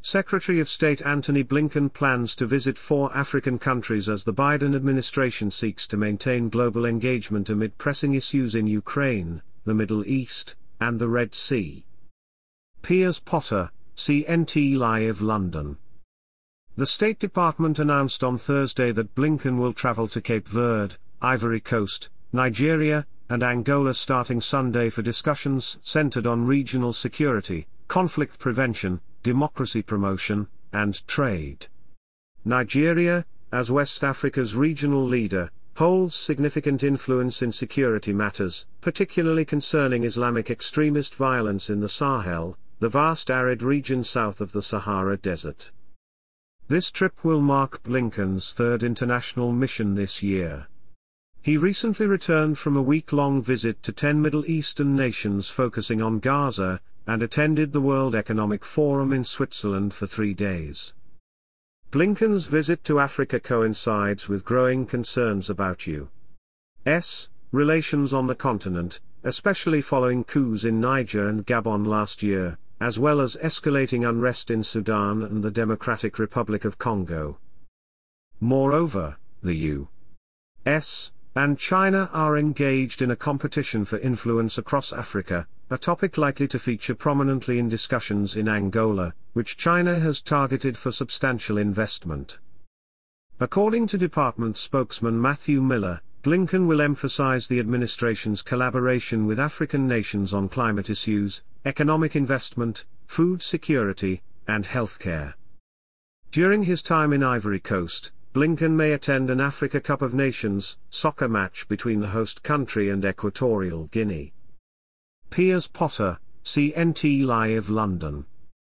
Secretary of State Antony Blinken plans to visit 4 African countries as the Biden administration seeks to maintain global engagement amid pressing issues in Ukraine, the Middle East, and the Red Sea. Piers Potter, CNT Live London. The State Department announced on Thursday that Blinken will travel to Cape Verde, Ivory Coast, Nigeria, and Angola starting Sunday for discussions centered on regional security, conflict prevention, democracy promotion, and trade. Nigeria, as West Africa's regional leader, holds significant influence in security matters, particularly concerning Islamic extremist violence in the Sahel, the vast arid region south of the Sahara Desert. This trip will mark Blinken's 3rd international mission this year. He recently returned from a week-long visit to 10 Middle Eastern nations focusing on Gaza, and attended the World Economic Forum in Switzerland for 3 days. Blinken's visit to Africa coincides with growing concerns about U.S. relations on the continent, especially following coups in Niger and Gabon last year, as well as escalating unrest in Sudan and the Democratic Republic of Congo. Moreover, the U.S. and China are engaged in a competition for influence across Africa, a topic likely to feature prominently in discussions in Angola, which China has targeted for substantial investment. According to department spokesman Matthew Miller, Blinken will emphasize the administration's collaboration with African nations on climate issues, economic investment, food security, and healthcare. During his time in Ivory Coast, Blinken may attend an Africa Cup of Nations soccer match between the host country and Equatorial Guinea. Piers Potter, CNT Live London.